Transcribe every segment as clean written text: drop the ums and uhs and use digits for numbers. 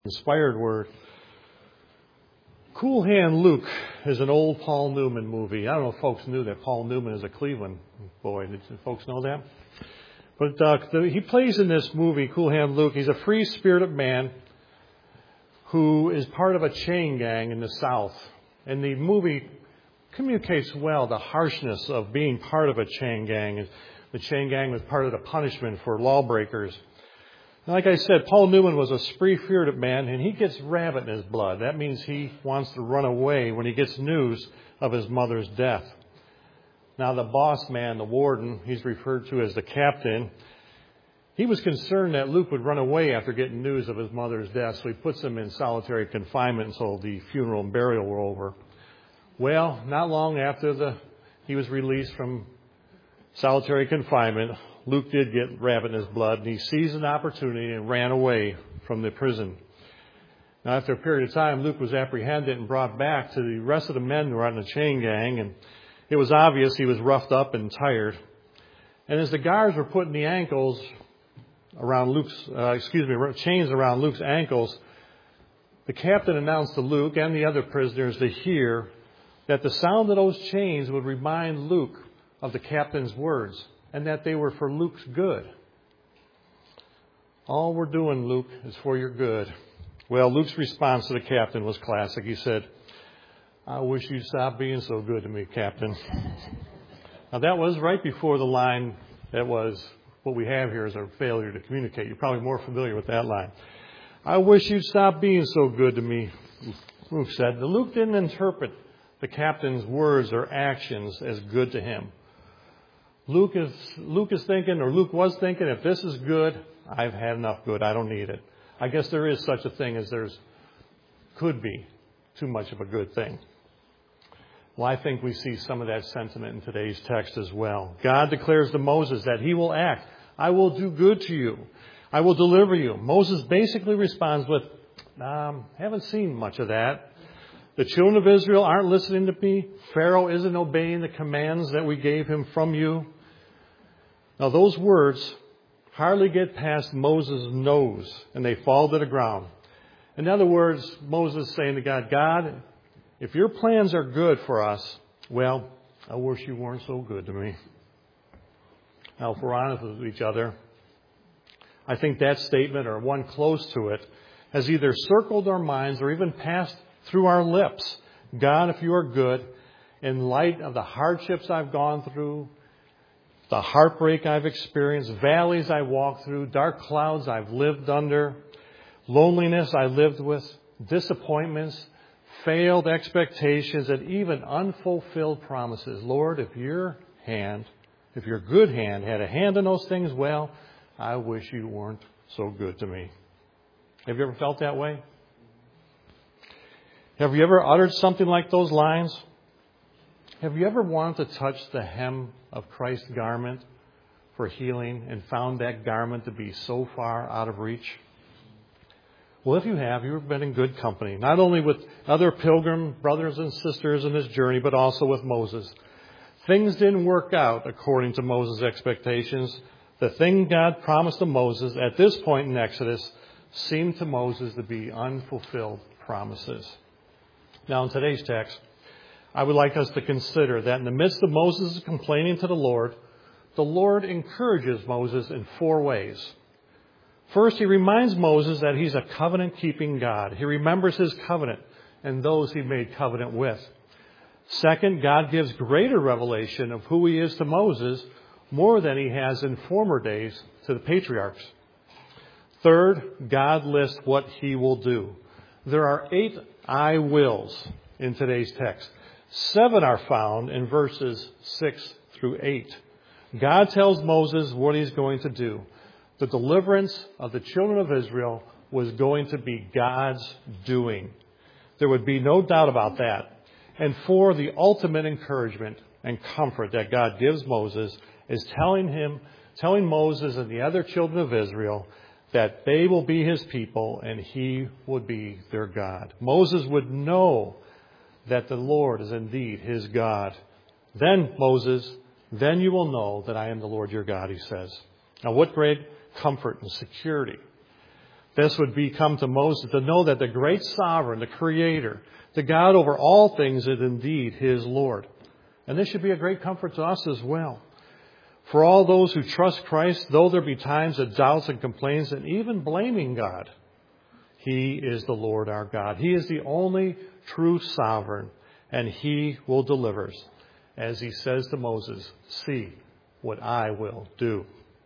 Inspired word. Cool Hand Luke is an old Paul Newman movie. I don't know if folks knew that Paul Newman is a Cleveland boy. Did folks know that? But he plays in this movie, Cool Hand Luke. He's a free-spirited man who is part of a chain gang in the South. And the movie communicates well the harshness of being part of a chain gang. The chain gang was part of the punishment for lawbreakers. Like I said, Paul Newman was a free-spirited man, and he gets rabbit in his blood. That means he wants to run away when he gets news of his mother's death. Now, the boss man, the warden, he's referred to as the captain, he was concerned that Luke would run away after getting news of his mother's death, so he puts him in solitary confinement until the funeral and burial were over. Well, not long after he was released from solitary confinement, Luke did get rabbit in his blood, and he seized an opportunity and ran away from the prison. Now, after a period of time, Luke was apprehended and brought back to the rest of the men who were on the chain gang, and it was obvious he was roughed up and tired. And as the guards were putting the chains around Luke's ankles, the captain announced to Luke and the other prisoners to hear that the sound of those chains would remind Luke of the captain's words, and that they were for Luke's good. All we're doing, Luke, is for your good. Well, Luke's response to the captain was classic. He said, "I wish you'd stop being so good to me, Captain." Now, that was right before the line that was what we have here is a failure to communicate. You're probably more familiar with that line. "I wish you'd stop being so good to me," Luke said. Now, Luke didn't interpret the captain's words or actions as good to him. Luke was thinking, if this is good, I've had enough good. I don't need it. I guess there is such a thing as could be too much of a good thing. Well, I think we see some of that sentiment in today's text as well. God declares to Moses that he will act. "I will do good to you. I will deliver you." Moses basically responds with, haven't seen much of that. The children of Israel aren't listening to me. Pharaoh isn't obeying the commands that we gave him from you. Now, those words hardly get past Moses' nose, and they fall to the ground. In other words, Moses is saying to God, "God, if your plans are good for us, well, I wish you weren't so good to me." Now, if we're honest with each other, I think that statement, or one close to it, has either circled our minds or even passed through our lips. "God, if you are good, in light of the hardships I've gone through, the heartbreak I've experienced, valleys I walked through, dark clouds I've lived under, loneliness I lived with, disappointments, failed expectations, and even unfulfilled promises. Lord, if your good hand had a hand in those things, well, I wish you weren't so good to me." Have you ever felt that way? Have you ever uttered something like those lines? Have you ever wanted to touch the hem of Christ's garment for healing and found that garment to be so far out of reach? Well, if you have, you've been in good company, not only with other pilgrim brothers and sisters in this journey, but also with Moses. Things didn't work out according to Moses' expectations. The thing God promised to Moses at this point in Exodus seemed to Moses to be unfulfilled promises. Now, in today's text, I would like us to consider that in the midst of Moses' complaining to the Lord encourages Moses in 4 ways. First, he reminds Moses that he's a covenant-keeping God. He remembers his covenant and those he made covenant with. Second, God gives greater revelation of who he is to Moses, more than he has in former days to the patriarchs. Third, God lists what he will do. There are 8 "I wills" in today's text. 7 are found in verses 6 through 8. God tells Moses what he's going to do. The deliverance of the children of Israel was going to be God's doing. There would be no doubt about that. And for the ultimate encouragement and comfort that God gives Moses is telling Moses and the other children of Israel that they will be his people and he would be their God. Moses would know that the Lord is indeed his God. "Then, Moses, then you will know that I am the Lord your God," he says. Now, what great comfort and security. This would become to Moses to know that the great sovereign, the Creator, the God over all things is indeed his Lord. And this should be a great comfort to us as well. For all those who trust Christ, though there be times of doubts and complaints and even blaming God, He is the Lord our God. He is the only true sovereign, and He will deliver us. As He says to Moses, see what I will do.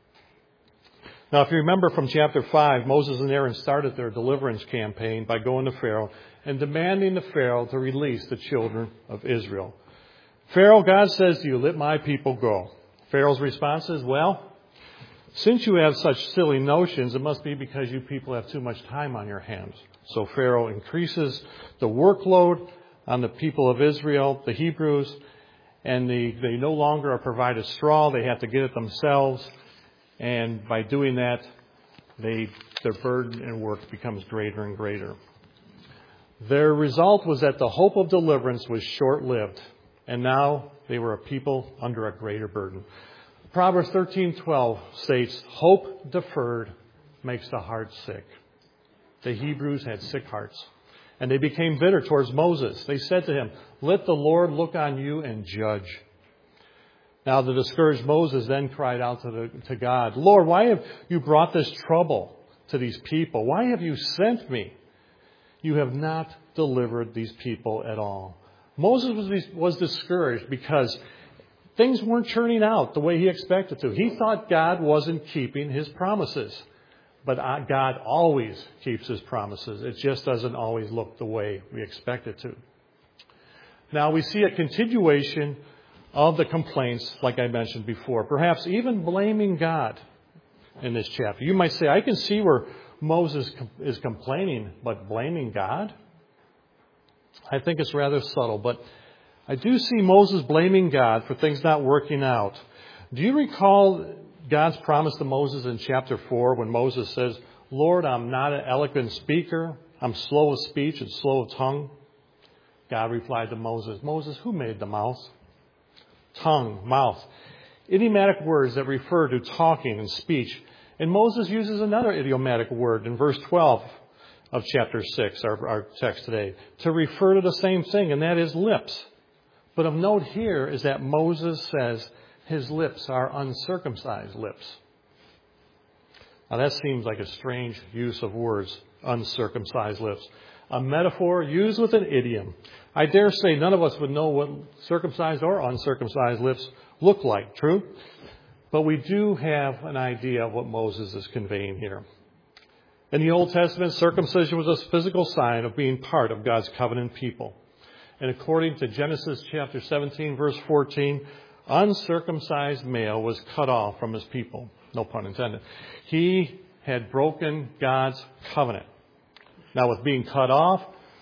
Now, if you remember from chapter 5, Moses and Aaron started their deliverance campaign by going to Pharaoh and demanding the Pharaoh to release the children of Israel. Pharaoh, God says to you, let my people go. Pharaoh's response is, well, since you have such silly notions, it must be because you people have too much time on your hands. So Pharaoh increases the workload on the people of Israel, the Hebrews, and they no longer are provided straw. They have to get it themselves. And by doing that, their burden and work becomes greater and greater. Their result was that the hope of deliverance was short-lived. And now they were a people under a greater burden. Proverbs 13:12 states, hope deferred makes the heart sick. The Hebrews had sick hearts. And they became bitter towards Moses. They said to him, let the Lord look on you and judge. Now the discouraged Moses then cried out to God, Lord, why have you brought this trouble to these people? Why have you sent me? You have not delivered these people at all. Moses was discouraged because things weren't turning out the way he expected to. He thought God wasn't keeping his promises. But God always keeps his promises. It just doesn't always look the way we expect it to. Now we see a continuation of the complaints, like I mentioned before. Perhaps even blaming God in this chapter. You might say, I can see where Moses is complaining, but blaming God? I think it's rather subtle, but I do see Moses blaming God for things not working out. Do you recall God's promise to Moses in chapter 4 when Moses says, Lord, I'm not an eloquent speaker. I'm slow of speech and slow of tongue. God replied to Moses, Moses, who made the mouth? Tongue, mouth. Idiomatic words that refer to talking and speech. And Moses uses another idiomatic word in verse 12 of chapter 6, our text today, to refer to the same thing, and that is lips. But of note here is that Moses says his lips are uncircumcised lips. Now that seems like a strange use of words, uncircumcised lips. A metaphor used with an idiom. I dare say none of us would know what circumcised or uncircumcised lips look like, true? But we do have an idea of what Moses is conveying here. In the Old Testament, circumcision was a physical sign of being part of God's covenant people. And according to Genesis chapter 17, verse 14, uncircumcised male was cut off from his people. No pun intended. He had broken God's covenant. Now with being cut off,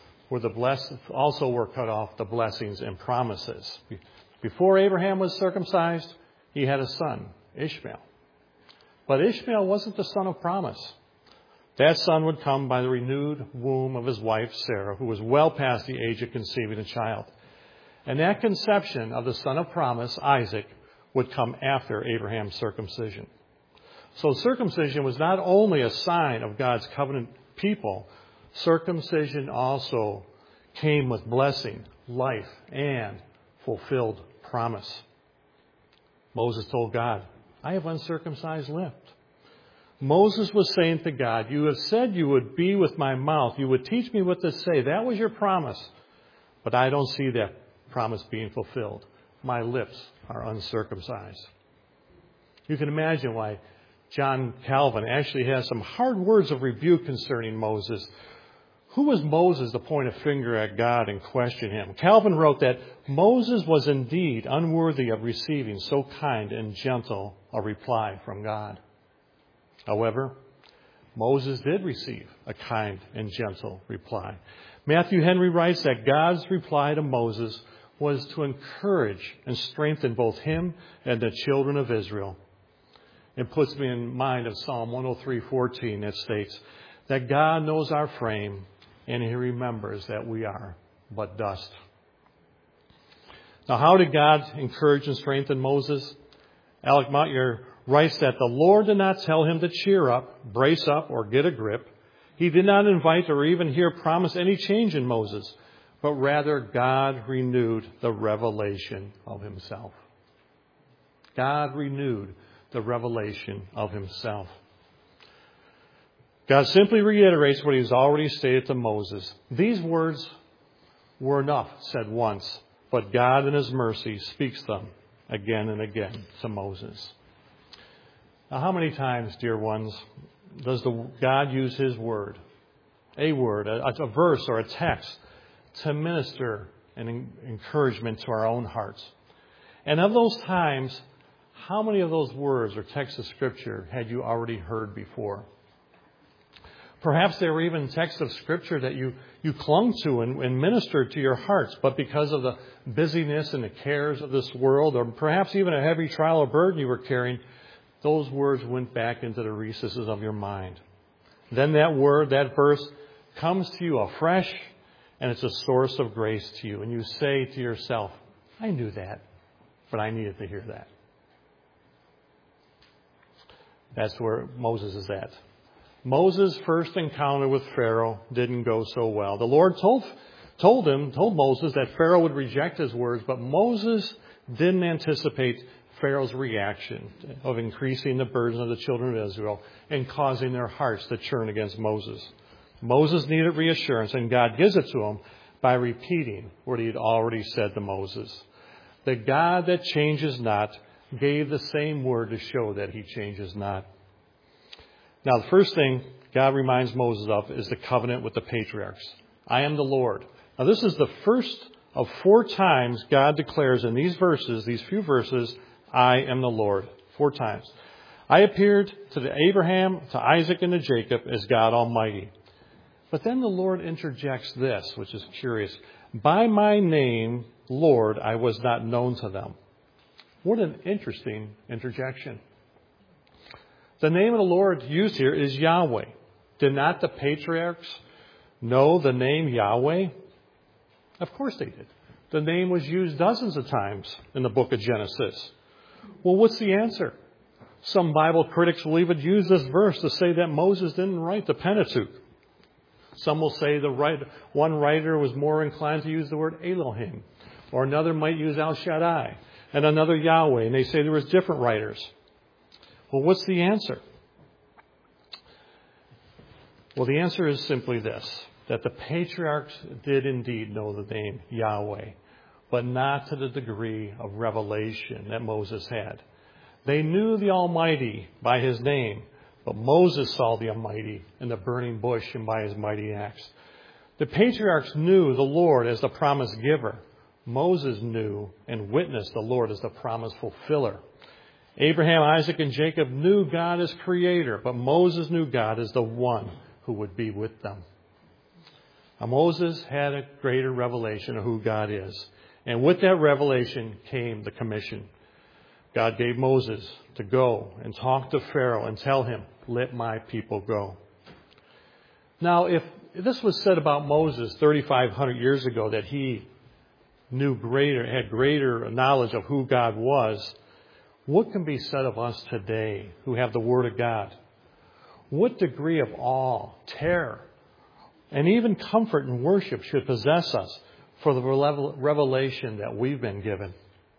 also were cut off the blessings and promises. Before Abraham was circumcised, he had a son, Ishmael. But Ishmael wasn't the son of promise. That son would come by the renewed womb of his wife, Sarah, who was well past the age of conceiving a child. And that conception of the son of promise, Isaac, would come after Abraham's circumcision. So circumcision was not only a sign of God's covenant people, circumcision also came with blessing, life, and fulfilled promise. Moses told God, I have uncircumcised lips. Moses was saying to God, you have said you would be with my mouth. You would teach me what to say. That was your promise. But I don't see that promise being fulfilled. My lips are uncircumcised. You can imagine why John Calvin actually has some hard words of rebuke concerning Moses. Who was Moses to point a finger at God and question him? Calvin wrote that Moses was indeed unworthy of receiving so kind and gentle a reply from God. However, Moses did receive a kind and gentle reply. Matthew Henry writes that God's reply to Moses was to encourage and strengthen both him and the children of Israel. It puts me in mind of Psalm 103:14 that states that God knows our frame and He remembers that we are but dust. Now, how did God encourage and strengthen Moses? Alec Motyer writes that the Lord did not tell him to cheer up, brace up, or get a grip. He did not invite or even here promise any change in Moses, but rather God renewed the revelation of himself. God renewed the revelation of himself. God simply reiterates what he's already stated to Moses. These words were enough, said once, but God in his mercy speaks them again and again to Moses. Now, how many times, dear ones, does God use his word, a verse or a text, to minister an encouragement to our own hearts? And of those times, how many of those words or texts of Scripture had you already heard before? Perhaps they were even texts of Scripture that you clung to and ministered to your hearts, but because of the busyness and the cares of this world, or perhaps even a heavy trial or burden you were carrying, those words went back into the recesses of your mind. Then that word, that verse, comes to you afresh, and it's a source of grace to you. And you say to yourself, I knew that, but I needed to hear that. That's where Moses is at. Moses' first encounter with Pharaoh didn't go so well. The Lord told Moses that Pharaoh would reject his words, but Moses didn't anticipate Pharaoh's reaction of increasing the burdens of the children of Israel and causing their hearts to churn against Moses. Moses needed reassurance, and God gives it to him by repeating what he had already said to Moses. The God that changes not gave the same word to show that he changes not. Now, the first thing God reminds Moses of is the covenant with the patriarchs. I am the Lord. Now, this is the first of 4 times God declares in these verses, these few verses, I am the Lord. 4 times. I appeared to Abraham, to Isaac, and to Jacob as God Almighty. But then the Lord interjects this, which is curious. By my name, Lord, I was not known to them. What an interesting interjection. The name of the Lord used here is Yahweh. Did not the patriarchs know the name Yahweh? Of course they did. The name was used dozens of times in the book of Genesis. Well, what's the answer? Some Bible critics will even use this verse to say that Moses didn't write the Pentateuch. Some will say one writer was more inclined to use the word Elohim, or another might use El Shaddai, and another Yahweh, and they say there was different writers. Well, what's the answer? Well, the answer is simply this, that the patriarchs did indeed know the name Yahweh, but not to the degree of revelation that Moses had. They knew the Almighty by his name, but Moses saw the Almighty in the burning bush and by his mighty axe. The patriarchs knew the Lord as the promise giver. Moses knew and witnessed the Lord as the promise fulfiller. Abraham, Isaac, and Jacob knew God as creator, but Moses knew God as the one who would be with them. Now, Moses had a greater revelation of who God is. And with that revelation came the commission. God gave Moses to go and talk to Pharaoh and tell him, let my people go. Now, if this was said about Moses 3,500 years ago, that he had greater knowledge of who God was, what can be said of us today who have the Word of God? What degree of awe, terror, and even comfort and worship should possess us for the revelation that we've been given?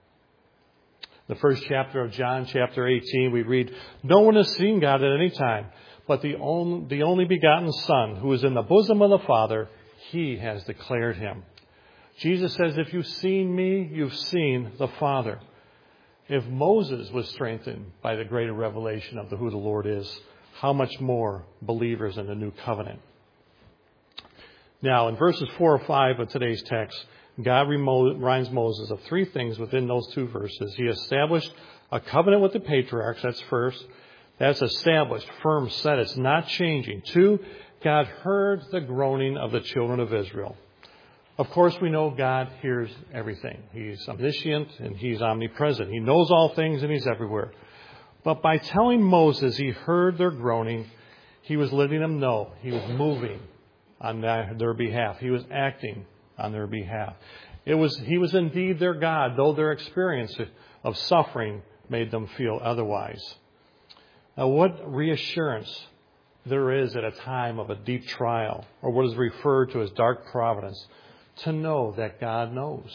The first chapter of John, chapter 18, we read, no one has seen God at any time, but the only begotten Son, who is in the bosom of the Father, he has declared him. Jesus says, if you've seen me, you've seen the Father. If Moses was strengthened by the greater revelation of who the Lord is, how much more believers in the new covenant? Now, in verses 4 or 5 of today's text, God reminds Moses of 3 things within those 2 verses. He established a covenant with the patriarchs. That's first. That's established, firm, set. It's not changing. 2, God heard the groaning of the children of Israel. Of course, we know God hears everything. He's omniscient and he's omnipresent. He knows all things and he's everywhere. But by telling Moses he heard their groaning, he was letting them know he was moving on their behalf. He was acting on their behalf. He was indeed their God, though their experience of suffering made them feel otherwise. Now, what reassurance there is at a time of a deep trial, or what is referred to as dark providence, to know that God knows.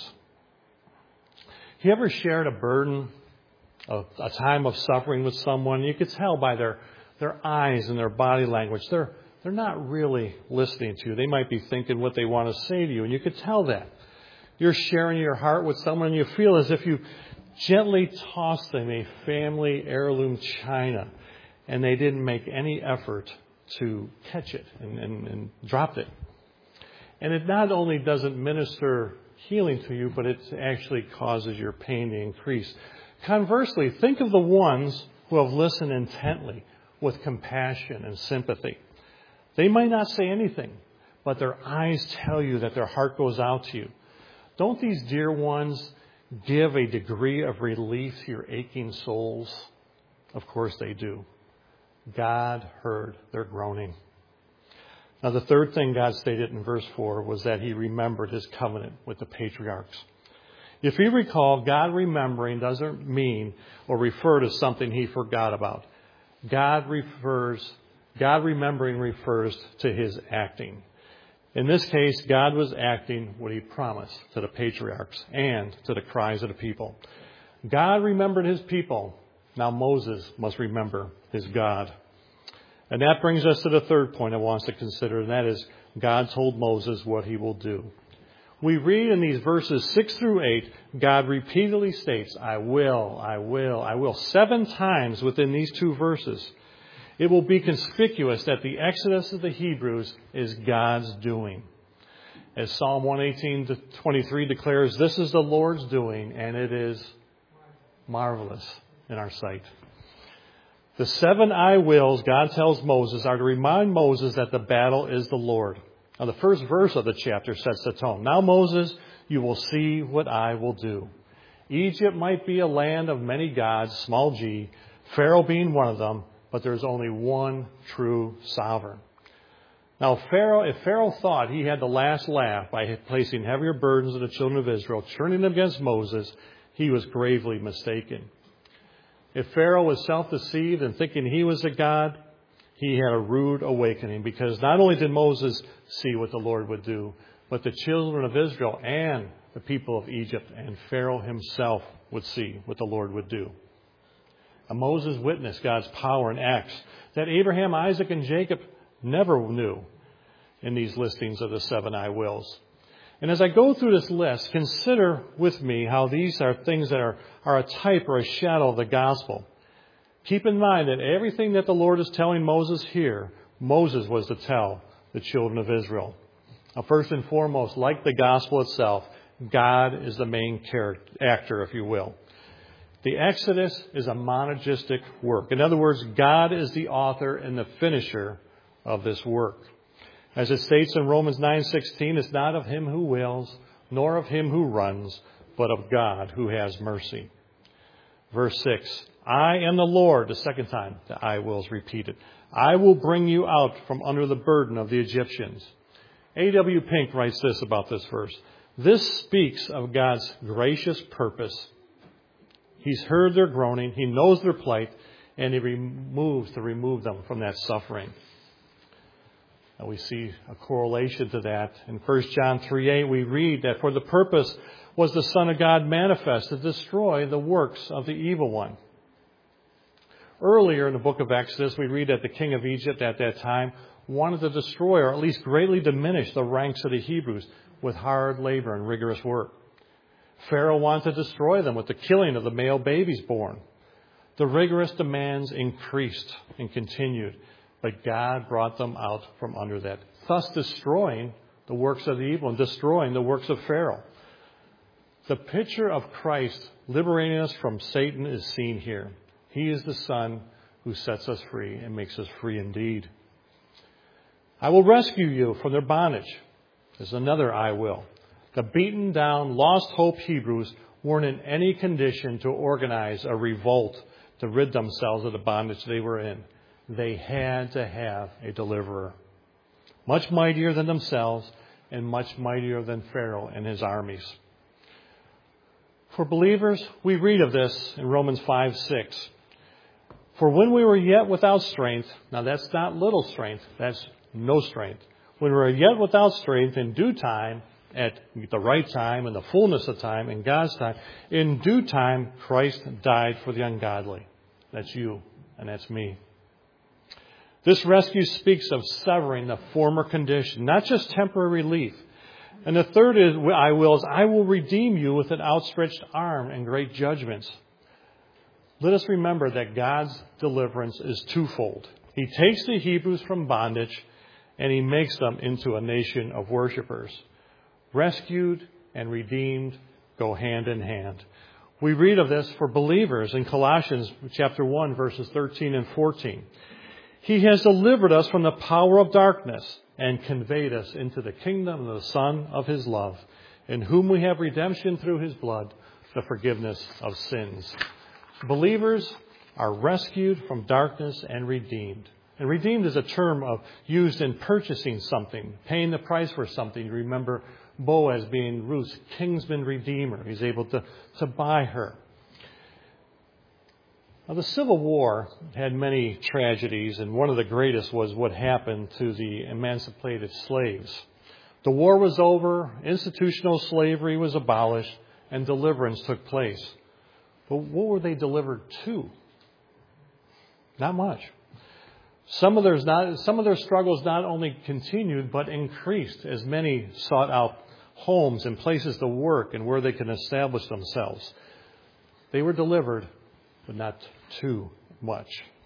You ever shared a burden, a time of suffering with someone? You could tell by their eyes and their body language. They're not really listening to you. They might be thinking what they want to say to you, and you could tell that. You're sharing your heart with someone, and you feel as if you gently tossed them a family heirloom china, and they didn't make any effort to catch it and drop it. And it not only doesn't minister healing to you, but it actually causes your pain to increase. Conversely, think of the ones who have listened intently with compassion and sympathy. They might not say anything, but their eyes tell you that their heart goes out to you. Don't these dear ones give a degree of relief to your aching souls? Of course they do. God heard their groaning. Now, the third thing God stated in verse 4 was that He remembered His covenant with the patriarchs. If you recall, God remembering doesn't mean or refer to something He forgot about. God remembering refers to His acting. In this case, God was acting what He promised to the patriarchs and to the cries of the people. God remembered His people. Now Moses must remember his God. And that brings us to the third point I want us to consider, and that is God told Moses what He will do. We read in these verses 6 through 8, God repeatedly states, I will, I will, I will. 7 times within these 2 verses. It will be conspicuous that the exodus of the Hebrews is God's doing. As Psalm 118-23 declares, this is the Lord's doing, and it is marvelous in our sight. The 7 I wills God tells Moses are to remind Moses that the battle is the Lord. Now, the first verse of the chapter sets the tone. Now, Moses, you will see what I will do. Egypt might be a land of many gods, small g, Pharaoh being one of them, but there's only one true sovereign. Now, if Pharaoh thought he had the last laugh by placing heavier burdens on the children of Israel, turning them against Moses, he was gravely mistaken. If Pharaoh was self-deceived and thinking he was a god, he had a rude awakening, because not only did Moses see what the Lord would do, but the children of Israel and the people of Egypt and Pharaoh himself would see what the Lord would do. And Moses witnessed God's power and acts that Abraham, Isaac, and Jacob never knew in these listings of the 7 I wills. And as I go through this list, consider with me how these are things that are a type or a shadow of the gospel. Keep in mind that everything that the Lord is telling Moses here, Moses was to tell the children of Israel. Now, first and foremost, like the gospel itself, God is the main actor, if you will. The Exodus is a monergistic work. In other words, God is the author and the finisher of this work. As it states in Romans 9:16, it's not of him who wills, nor of him who runs, but of God who has mercy. Verse 6, I am the Lord, the second time the I will is repeated. I will bring you out from under the burden of the Egyptians. A.W. Pink writes this about this verse. This speaks of God's gracious purpose. He's heard their groaning, He knows their plight, and He removes to remove them from that suffering. And we see a correlation to that. In 1 John 3:8, we read that for the purpose was the Son of God manifest to destroy the works of the evil one. Earlier in the book of Exodus, we read that the king of Egypt at that time wanted to destroy or at least greatly diminish the ranks of the Hebrews with hard labor and rigorous work. Pharaoh wanted to destroy them with the killing of the male babies born. The rigorous demands increased and continued, but God brought them out from under that, thus destroying the works of the evil and destroying the works of Pharaoh. The picture of Christ liberating us from Satan is seen here. He is the Son who sets us free and makes us free indeed. I will rescue you from their bondage. There's another I will. The beaten down, lost hope Hebrews weren't in any condition to organize a revolt to rid themselves of the bondage they were in. They had to have a deliverer. Much mightier than themselves and much mightier than Pharaoh and his armies. For believers, we read of this in Romans 5:6. For when we were yet without strength, now that's not little strength, that's no strength. When we were yet without strength, in due time, at the right time, in the fullness of time, in God's time, in due time, Christ died for the ungodly. That's you, and that's me. This rescue speaks of severing the former condition, not just temporary relief. And the third is, I will redeem you with an outstretched arm and great judgments. Let us remember that God's deliverance is twofold. He takes the Hebrews from bondage and He makes them into a nation of worshipers. Rescued and redeemed go hand in hand. We read of this for believers in Colossians chapter 1, verses 13 and 14. He has delivered us from the power of darkness and conveyed us into the kingdom of the Son of His love, in whom we have redemption through His blood, the forgiveness of sins. Believers are rescued from darkness and redeemed. And redeemed is a term used in purchasing something, paying the price for something. You remember Boaz being Ruth's kinsman redeemer. He's able to buy her. Now, the Civil War had many tragedies, and one of the greatest was what happened to the emancipated slaves. The war was over, institutional slavery was abolished, and deliverance took place. But what were they delivered to? Not much. Some of their struggles not only continued, but increased as many sought out homes and places to work and where they can establish themselves. They were delivered, but not too much.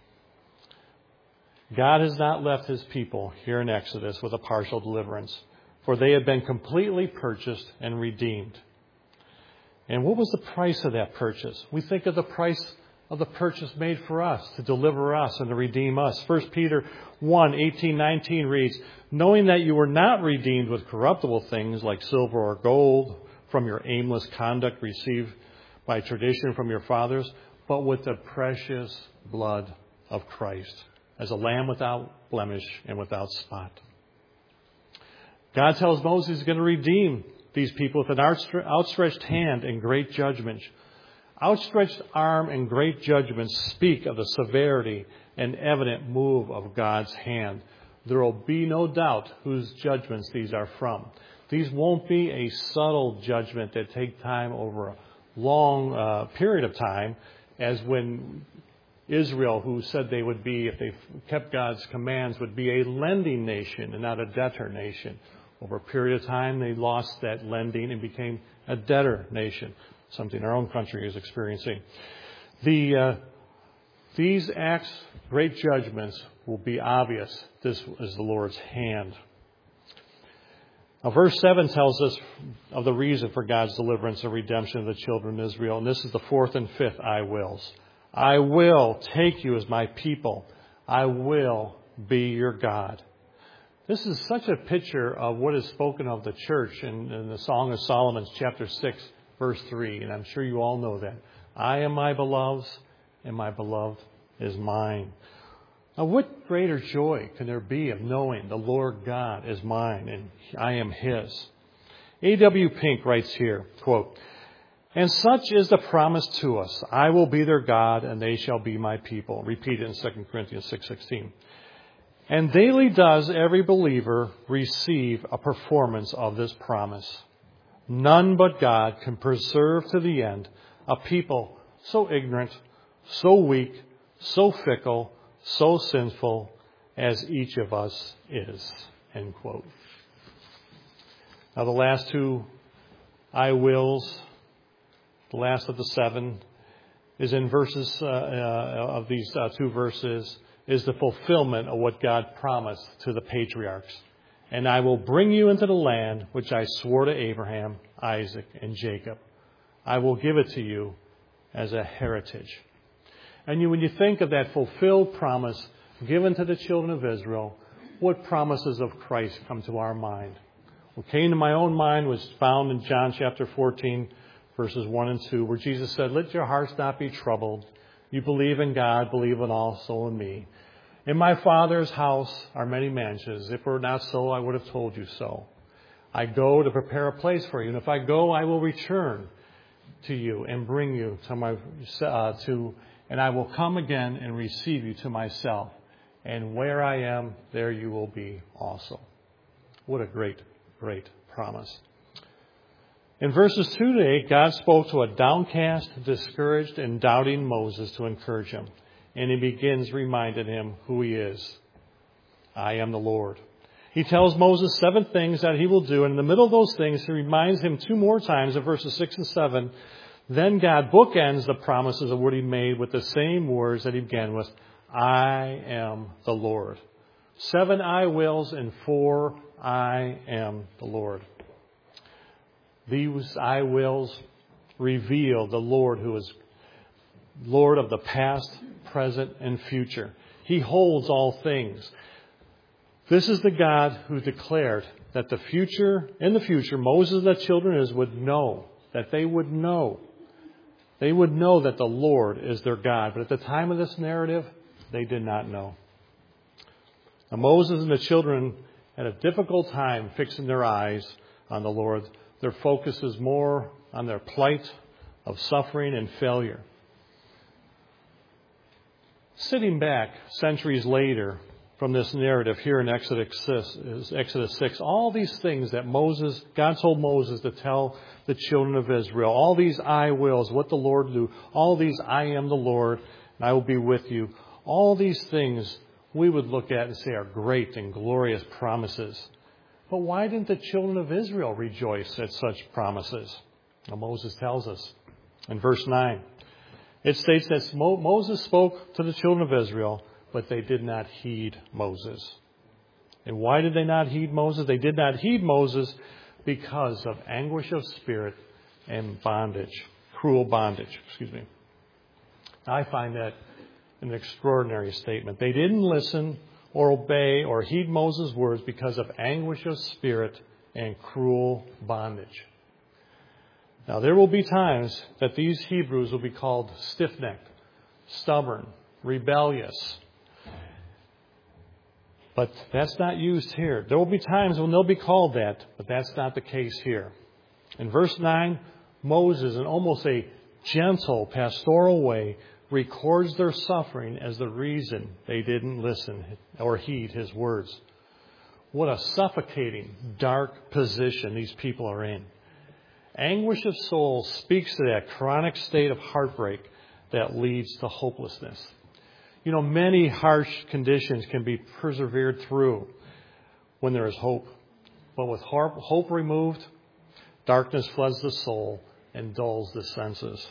God has not left His people here in Exodus with a partial deliverance, for they had been completely purchased and redeemed. And what was the price of that purchase? We think of the price of the purchase made for us, to deliver us and to redeem us. 1 Peter 1, 18, 19 reads, knowing that you were not redeemed with corruptible things like silver or gold from your aimless conduct received by tradition from your fathers, but with the precious blood of Christ, as a lamb without blemish and without spot. God tells Moses He's going to redeem these people with an outstretched hand and great judgment. Outstretched arm and great judgment speak of the severity and evident move of God's hand. There will be no doubt whose judgments these are from. These won't be a subtle judgment that take time over a long period of time, as when Israel, who said they would be, if they kept God's commands, would be a lending nation and not a debtor nation. Over a period of time, they lost that lending and became a debtor nation, something our own country is experiencing. These acts, great judgments, will be obvious. This is the Lord's hand. Now, verse 7 tells us of the reason for God's deliverance and redemption of the children of Israel. And this is the fourth and fifth I wills. I will take you as my people. I will be your God. This is such a picture of what is spoken of the church in the Song of Solomon, chapter 6, verse 3. And I'm sure you all know that. I am my beloved's, and my beloved is mine. Now, what greater joy can there be of knowing the Lord God is mine and I am His? A.W. Pink writes here, quote, and such is the promise to us. I will be their God and they shall be my people. Repeated in 2 Corinthians 6:16. And daily does every believer receive a performance of this promise. None but God can preserve to the end a people so ignorant, so weak, so fickle, so sinful as each of us is. End quote. Now the last two I wills, the last of the seven, is in verses of these two verses, is the fulfillment of what God promised to the patriarchs. And I will bring you into the land which I swore to Abraham, Isaac, and Jacob. I will give it to you as a heritage. And when you think of that fulfilled promise given to the children of Israel, what promises of Christ come to our mind? What came to my own mind was found in John chapter 14, verses 1 and 2, where Jesus said, let your hearts not be troubled. You believe in God, believe in also in me. In my Father's house are many mansions. If it were not so, I would have told you so. I go to prepare a place for you. And if I go, I will return to you and bring you to and I will come again and receive you to myself. And where I am, there you will be also. What a great, great promise. In verses 2 to 8, God spoke to a downcast, discouraged, and doubting Moses to encourage him. And he begins reminding him who he is. I am the Lord. He tells Moses 7 things that he will do. And in the middle of those things, he reminds him 2 more times in verses 6 and 7. Then God bookends the promises of what he made with the same words that he began with. I am the Lord. 7 I wills and 4 I am the Lord. These I wills reveal the Lord who is Lord of the past, present, and future. He holds all things. This is the God who declared that in the future, Moses and the children of Israel would know, that they would know. They would know that the Lord is their God. But at the time of this narrative, they did not know. Now, Moses and the children had a difficult time fixing their eyes on the Lord. Their focus is more on their plight of suffering and failure. Sitting back centuries later from this narrative here in Exodus 6, all these things that God told Moses to tell the children of Israel, all these I wills, what the Lord will do, all these I am the Lord, and I will be with you, all these things we would look at and say are great and glorious promises. But why didn't the children of Israel rejoice at such promises? Well, Moses tells us in verse 9. It states that Moses spoke to the children of Israel, but they did not heed Moses. And why did they not heed Moses? They did not heed Moses because of anguish of spirit and bondage, cruel bondage. I find that an extraordinary statement. They didn't listen or obey or heed Moses' words because of anguish of spirit and cruel bondage. Now, there will be times that these Hebrews will be called stiff-necked, stubborn, rebellious. But that's not used here. There will be times when they'll be called that, but that's not the case here. In verse 9, Moses, in almost a gentle, pastoral way, records their suffering as the reason they didn't listen or heed his words. What a suffocating, dark position these people are in. Anguish of soul speaks to that chronic state of heartbreak that leads to hopelessness. Many harsh conditions can be persevered through when there is hope. But with hope removed, darkness floods the soul and dulls the senses.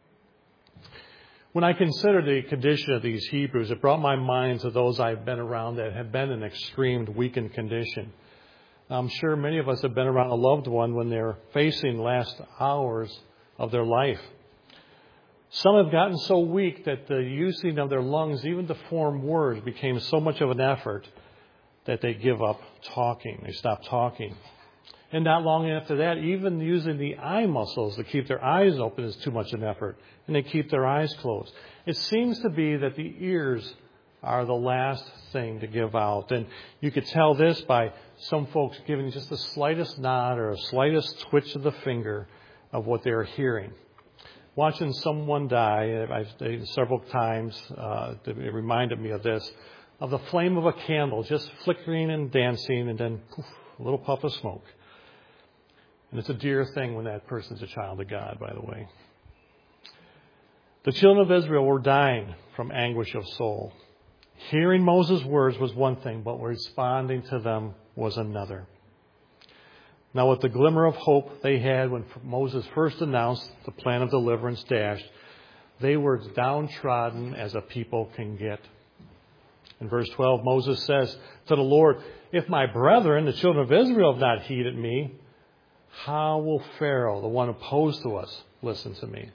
When I consider the condition of these Hebrews, it brought my mind to those I've been around that have been in extreme weakened condition. I'm sure many of us have been around a loved one when they're facing last hours of their life. Some have gotten so weak that the using of their lungs, even to form words, became so much of an effort that they give up talking. They stop talking. And not long after that, even using the eye muscles to keep their eyes open is too much an effort, and they keep their eyes closed. It seems to be that the ears are the last thing to give out. And you could tell this by some folks giving just the slightest nod or a slightest twitch of the finger of what they're hearing. Watching someone die, I've several times, it reminded me of this, of the flame of a candle just flickering and dancing and then poof, a little puff of smoke. And it's a dear thing when that person's a child of God, by the way. The children of Israel were dying from anguish of soul. Hearing Moses' words was one thing, but responding to them was another. Now, with the glimmer of hope they had when Moses first announced the plan of deliverance dashed, they were downtrodden as a people can get. In verse 12, Moses says to the Lord, "If my brethren, the children of Israel, have not heeded me, how will Pharaoh, the one opposed to us, listen to me?"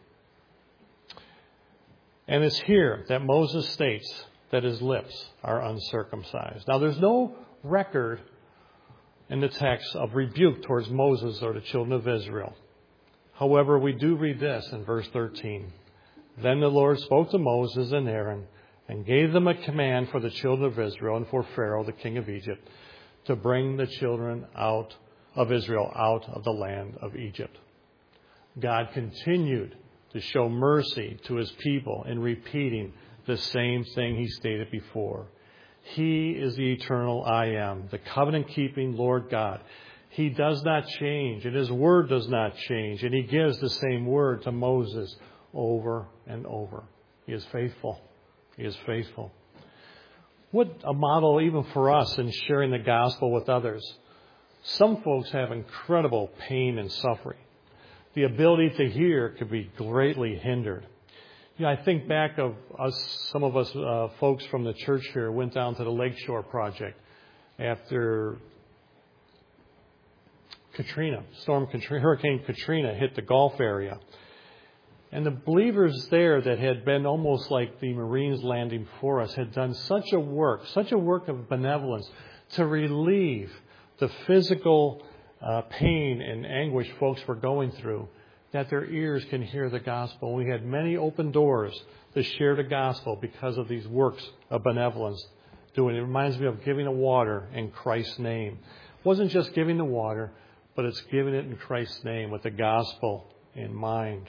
And it's here that Moses states that his lips are uncircumcised. Now, there's no record in the text of rebuke towards Moses or the children of Israel. However, we do read this in verse 13. Then the Lord spoke to Moses and Aaron and gave them a command for the children of Israel and for Pharaoh, the king of Egypt, to bring the children of Israel out of the land of Egypt. God continued to show mercy to his people in repeating the same thing he stated before. He is the eternal I am, the covenant-keeping Lord God. He does not change, and his word does not change, and he gives the same word to Moses over and over. He is faithful. He is faithful. What a model even for us in sharing the gospel with others. Some folks have incredible pain and suffering. The ability to hear could be greatly hindered. I think back of some of us folks from the church here went down to the Lakeshore Project after Hurricane Katrina hit the Gulf area. And the believers there that had been almost like the Marines landing for us had done such a work of benevolence to relieve the physical pain and anguish folks were going through, that their ears can hear the gospel. We had many open doors to share the gospel because of these works of benevolence doing. It reminds me of giving the water in Christ's name. It wasn't just giving the water, but it's giving it in Christ's name with the gospel in mind.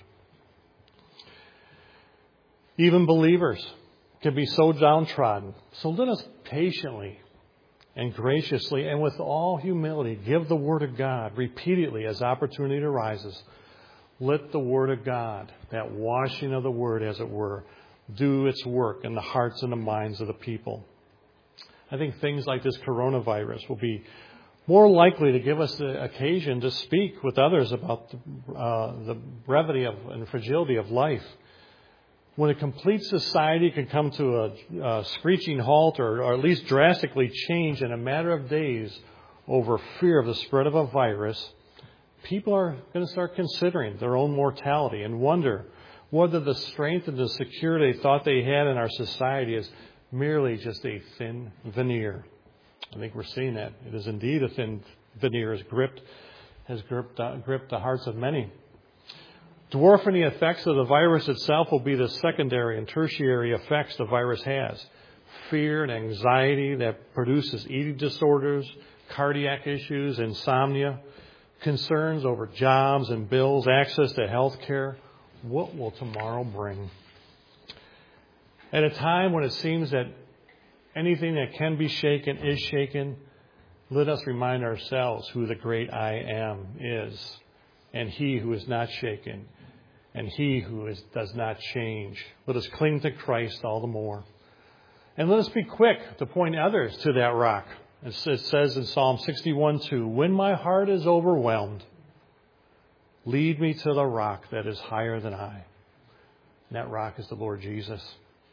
Even believers can be so downtrodden. So let us patiently and graciously and with all humility give the Word of God repeatedly as opportunity arises. Let the Word of God, that washing of the Word, as it were, do its work in the hearts and the minds of the people. I think things like this coronavirus will be more likely to give us the occasion to speak with others about the brevity and fragility of life. When a complete society can come to a screeching halt or at least drastically change in a matter of days over fear of the spread of a virus, people are going to start considering their own mortality and wonder whether the strength and the security they thought they had in our society is merely just a thin veneer. I think we're seeing that. It is indeed a thin veneer has gripped the hearts of many. Dwarfing the effects of the virus itself will be the secondary and tertiary effects the virus has. Fear and anxiety that produces eating disorders, cardiac issues, insomnia, concerns over jobs and bills, access to health care. What will tomorrow bring? At a time when it seems that anything that can be shaken is shaken, let us remind ourselves who the great I am is, and he who is not shaken, and he who does not change. Let us cling to Christ all the more. And let us be quick to point others to that rock. It says in Psalm 61:2, when my heart is overwhelmed, lead me to the rock that is higher than I. And that rock is the Lord Jesus.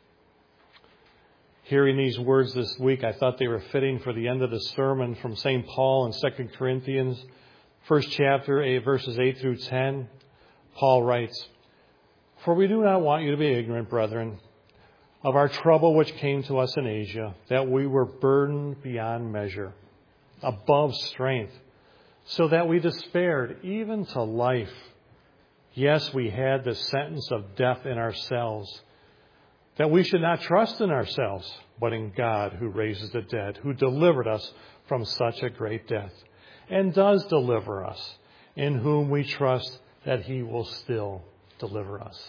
Hearing these words this week, I thought they were fitting for the end of the sermon from St. Paul in 2 Corinthians, first chapter, verses 8 through 10. Paul writes, for we do not want you to be ignorant, brethren, of our trouble which came to us in Asia, that we were burdened beyond measure, above strength, so that we despaired even to life. Yes, we had the sentence of death in ourselves, that we should not trust in ourselves, but in God who raises the dead, who delivered us from such a great death, and does deliver us, in whom we trust that he will still deliver us.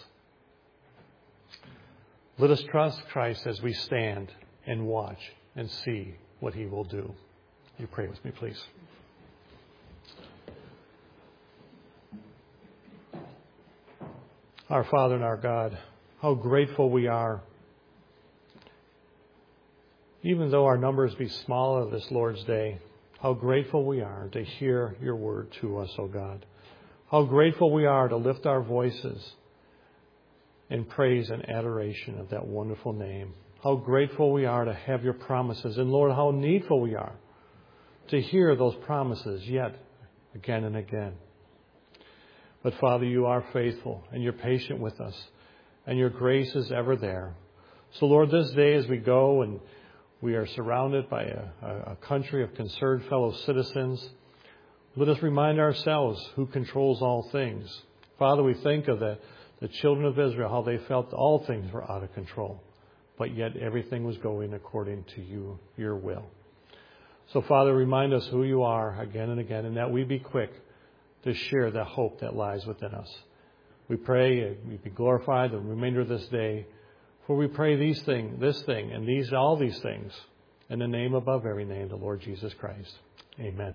Let us trust Christ as we stand and watch and see what he will do. You pray with me, please. Our Father and our God, how grateful we are. Even though our numbers be smaller this Lord's Day, how grateful we are to hear your word to us, O God. How grateful we are to lift our voices in praise and adoration of that wonderful name. How grateful we are to have your promises. And Lord, how needful we are to hear those promises yet again and again. But Father, you are faithful and you're patient with us and your grace is ever there. So Lord, this day as we go and we are surrounded by a country of concerned fellow citizens, let us remind ourselves who controls all things. Father, we think of the children of Israel, how they felt all things were out of control, but yet everything was going according to you, your will. So, Father, remind us who you are again and again, and that we be quick to share the hope that lies within us. We pray we be glorified the remainder of this day. For we pray this thing, and all these things, in the name above every name, the Lord Jesus Christ. Amen.